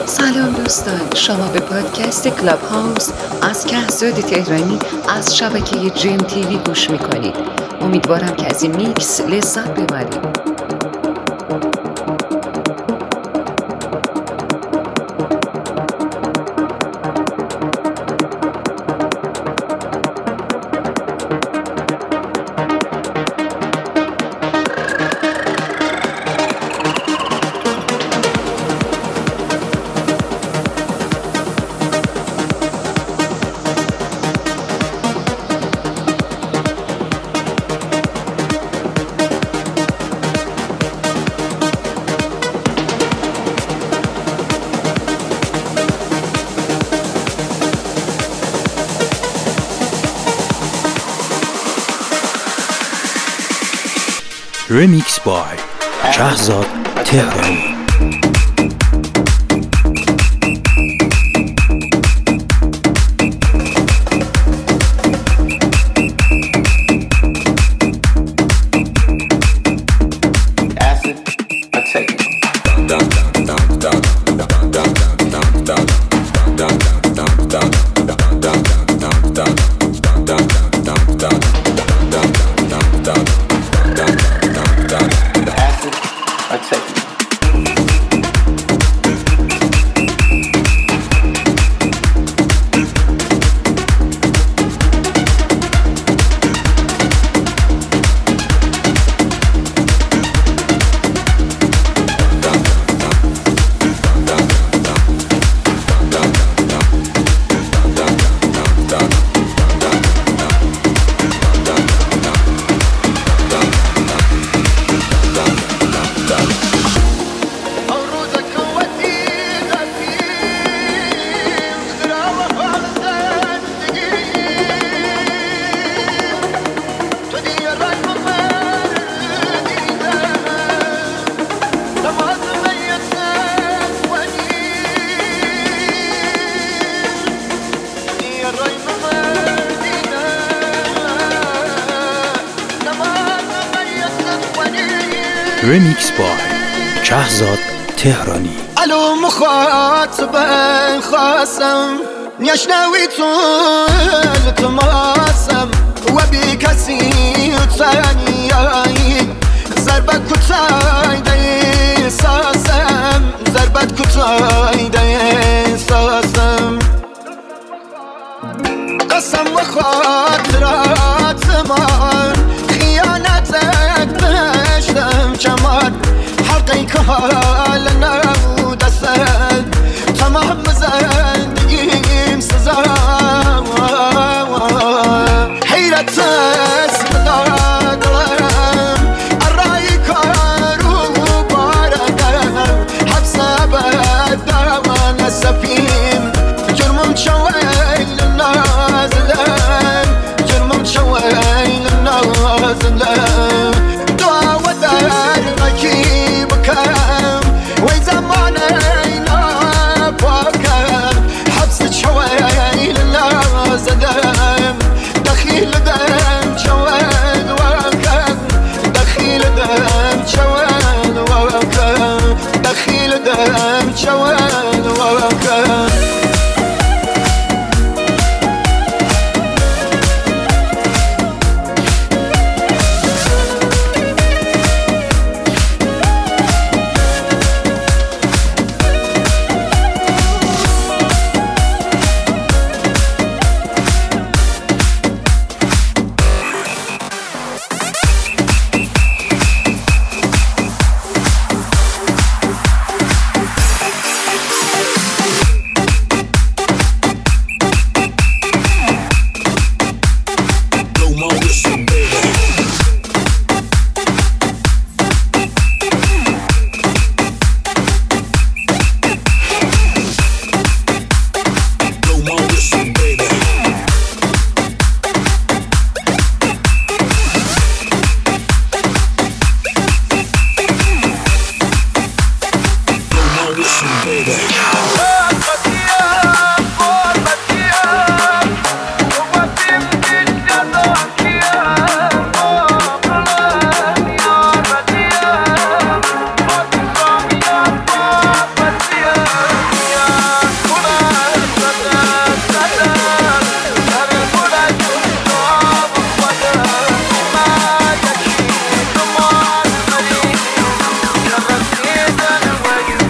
سلام دوستان، شما به پادکست کلاب هاوس از کهزاد تهرانی از شبکه جیم تیوی گوش میکنید. امیدوارم که از این میکس لذت ببرید. Remix by شهزاد تهرانی. Remix by شهزاد تهرانی. الو مخاطب خاصم يشنوي طول تماسم وبكسي ثاني ضربة كتاي دي ساسم ضربة كتاي دي ساسم قسم وخاطرات زمان خيانتك دشتم كمان حلقي كهال نود السد تمام زندگیم سزا حیرت اسمدارم الرای کارو باردم حبس بدم سفیم جرمم شویل نازلم جرمم شویل نازلم دعوة درمكي بكم وي زماني نافاكم حبس شويل نازلم دخيل دم شويل وكم دخيل دم شويل وكم دخيل دم شويل وكم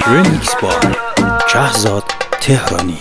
رمیکس بای شهزاد تهرانی.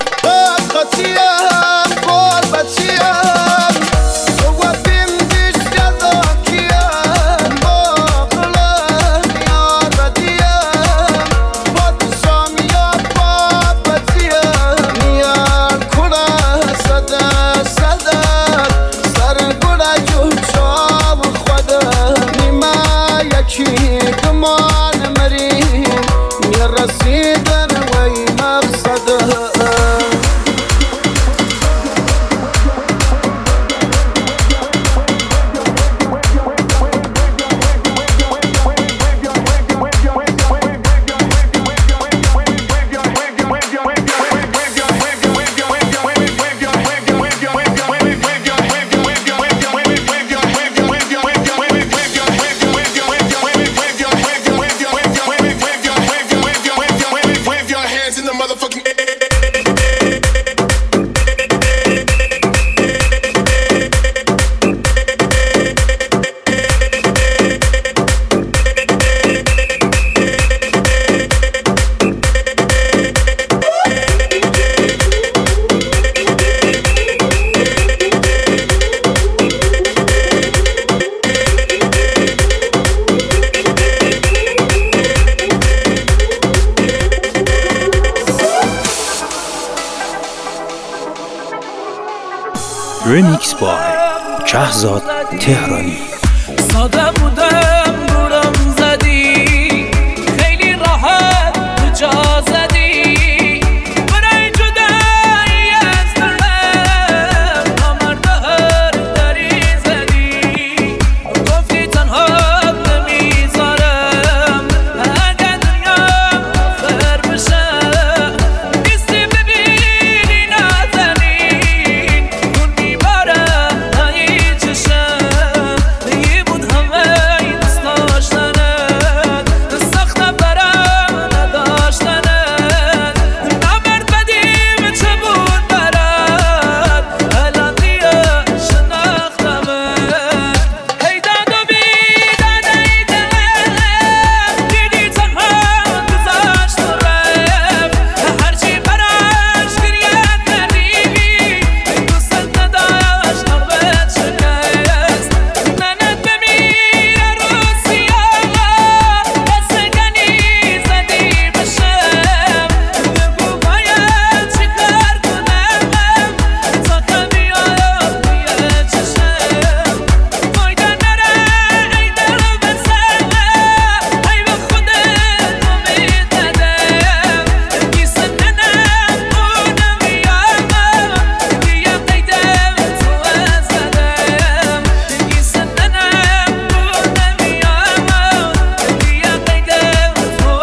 رمیکس بای شهزاد تهرانی. ساده بودم دورم زدی، خیلی راحت تو جا زدی، برای جدایی از دلم نامرده هر دری زدی، گفتی تنها نمیذارم اگه دنیا آخر بشه، نیستی ببینی نزنین خون میباره نهی چشم، یه بود همه این دوست داشتنت، سخته برم نداشتنت، نبرد بدیم چه بود برد، الان دیگه شناختمت، هی داد و بیداد ای دلم، دیدی تنها گذاشت و رفت، هرچی براش گریه کردی، دوست نداشت قلبت شکست، ننت بمیره رو سیاه، دست گنی زدی بشم، بگو باید چی کار کنم تا که بیاد توی چشم، فایده نره ای دل بزنم، ای به خودت امید ندم، گیسه ننم اونم بیامم، دیگه قیدم تو زدم، گیسه ننم اونم بیامم، دیگه قیدم تو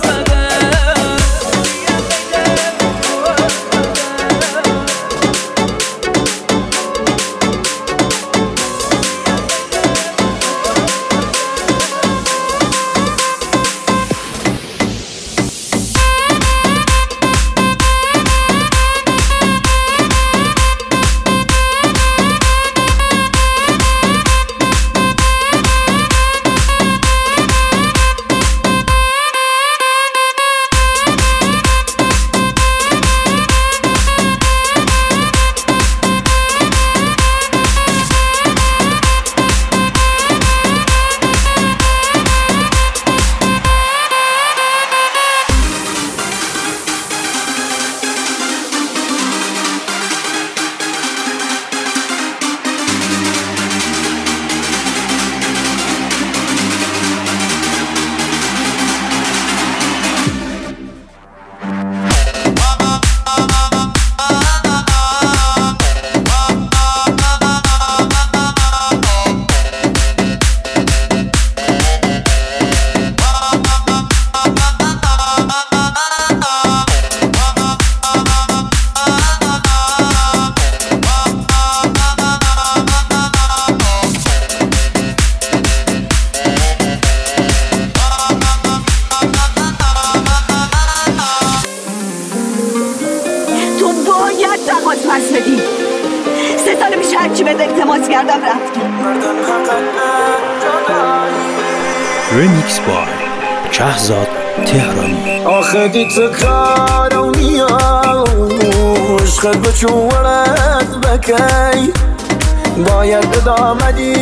تو باید تماس پس بدی. 3 سال پیش هرچی بهت التماس کردم رفتی. رمیکس بای شهزاد تهرانی. آخه دی تکرارونی عشقت بچو ولد بکی باید ادامدی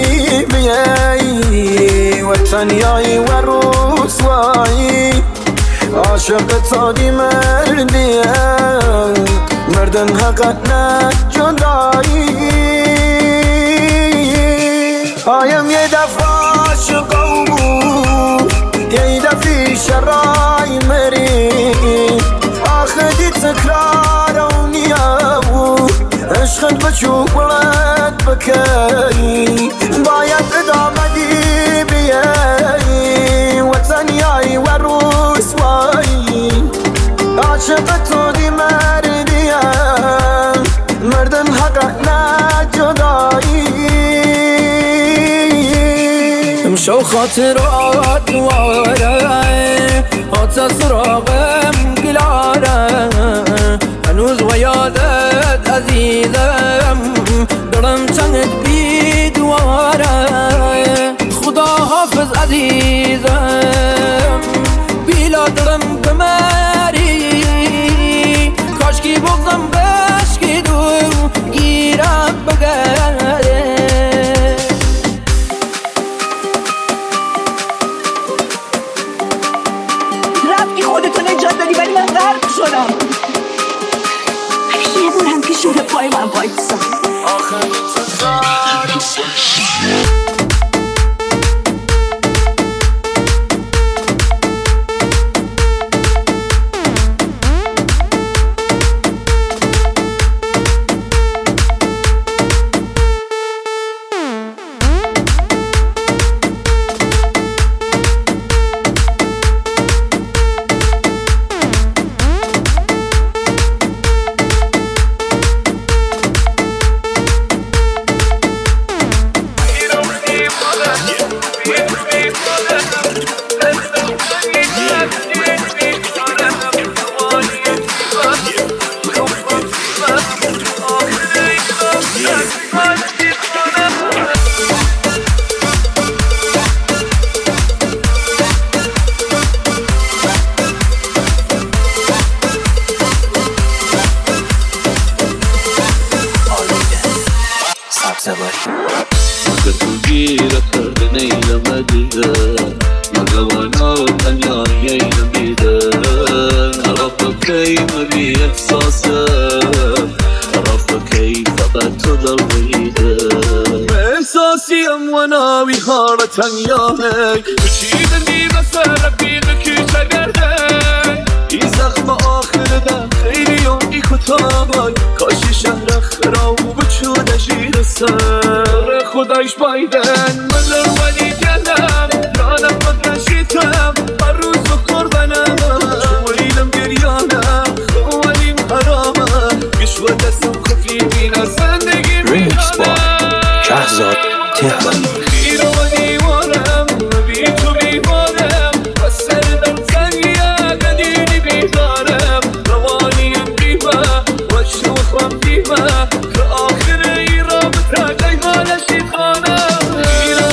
بیایی و تنیایی و رسوایی عاشق تادی مردیه مردن حقت نه جدایی آیم یه دفعه عاشقو یه دفعه شرای مری آخه دی تکرارونی عشقت بچو ولد بکی باید ادامدی بیایی و تنیایی و رسوایی عاشق تو دی مردیه مردن حقا نه جدایی امشو خاطرات دواره حتی سراغم گلاره هنوز و یادت عزیزم دلم چنت بی دواره خدا حافظ عزیزم بیلا دلم بمری کاشکی بغزم بشکی دو گیرم بگره رفتی خودتو نجات دادی ولی من غرق شدم یه بار هم که شده پای من وایسا مگه تو گیره کرده نیلمدیده مگه وانا تنیایی نمیده طرف کی مبی احساسه طرف کی فقط تو دل بریده احساسیم وناوی هاره تنیانه بچیدنی مثل رفیق کی چگرده این زخم آخر ده خیلی ای کتابای کاشی شهر خراو بچو نجیر سر خدایش بایدن من در ولی کلم یادم خود نشیتم هر روز بخوردنم ویلم گریانم خوالیم حرامم گشو دستم خفیفین از زندگی ریمیکس با شهزاد تهرانی. خیره و دیوارم بی تو بیمارم و سر در زنگیه قدیدی بیدارم روانیم بیمه و شوخم بیمه که آخر ای رابطه قیمانشی خانم خیره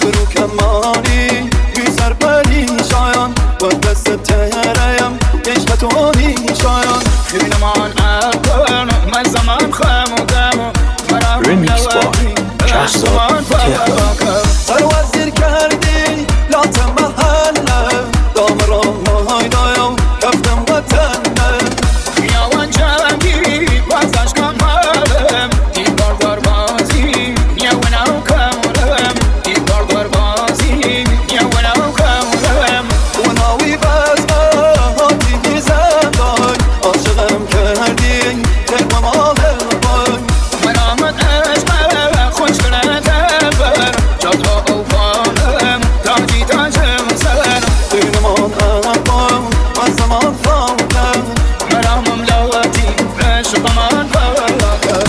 ابرو کمانی بیزر پریشان و دست تهرم عشقتونی شایان خیلمان اکن من زمان خمودم Remix by Shahzad Tehran. سر وزیر کردی لات محله دام را ماهای دایم کفتم وطنه خیاوان جنگی بازش کمالم دیگر داربازی نیونم کمالم دیگر داربازی نیونم کمالم اوناوی بزمه هاتی زندان عاشقم کردی ترم مال بای مرامت عشق خوش کنه بر جاد را اوفانم تاجی تاجم سر دینمان اقام و زمان خواهم مرامم لواتی عشقمان بلاکم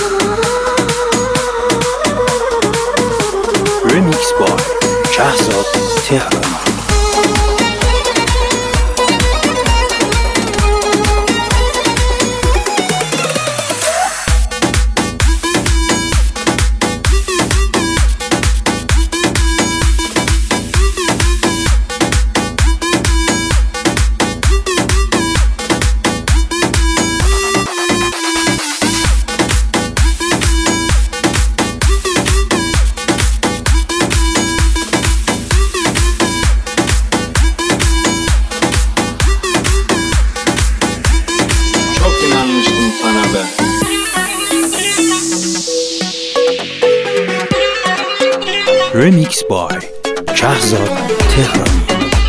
Remix by Shahzad Tehran. Çok inanmıştım sana ben. Remix by Shahzad Tehran.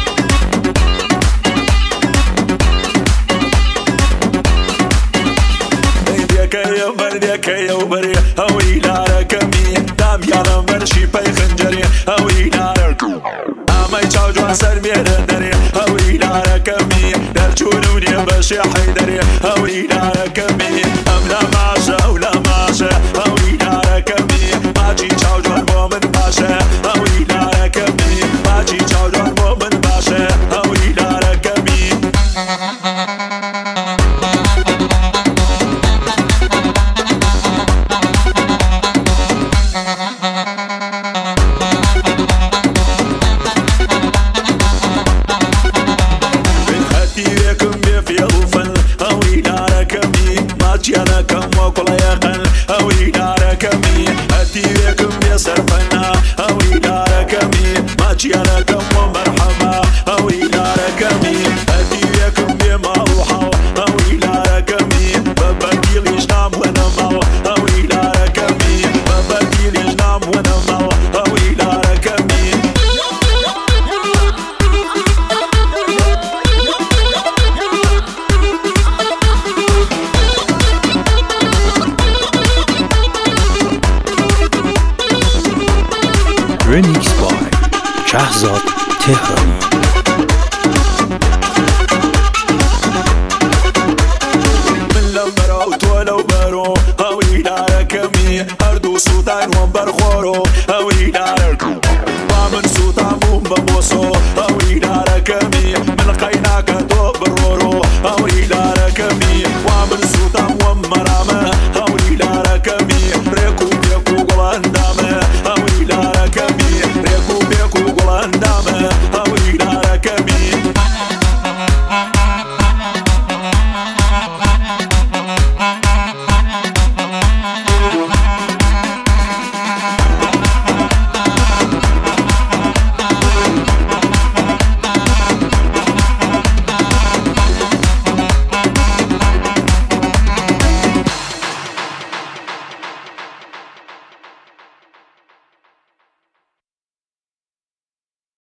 بردك يا وبري هوي نارك مي دام يالا مرشي باي خنجري هوي نارك امي تشاجو سر بيدري هوي نارك مي درجونوني بشي حيدري هوي نارك مي املا ماشا ولا ماشا هوي نارك مي ماجي تشاجو المؤمن باشا هوي نارك مي ماجي تشاجو المؤمن باشا هوي نارك مي أنا كم وكل يقل أوي نارك مي أتيكم بسرفنا أوي نارك مي ماشي أنا كم ومرحمة أوي نارك مي أتيكم بما أوحى أوي نارك مي ببدي ليش نام ونمو أوي نارك مي ببدي ليش نام ونمو أوي نارك مي Remix by Shahzad Tehran. من لمبروت ولو برو هوي نارك مي أردو سودان ومبرخورو هوي نارك ومن سودان بوم بموسو هوي نارك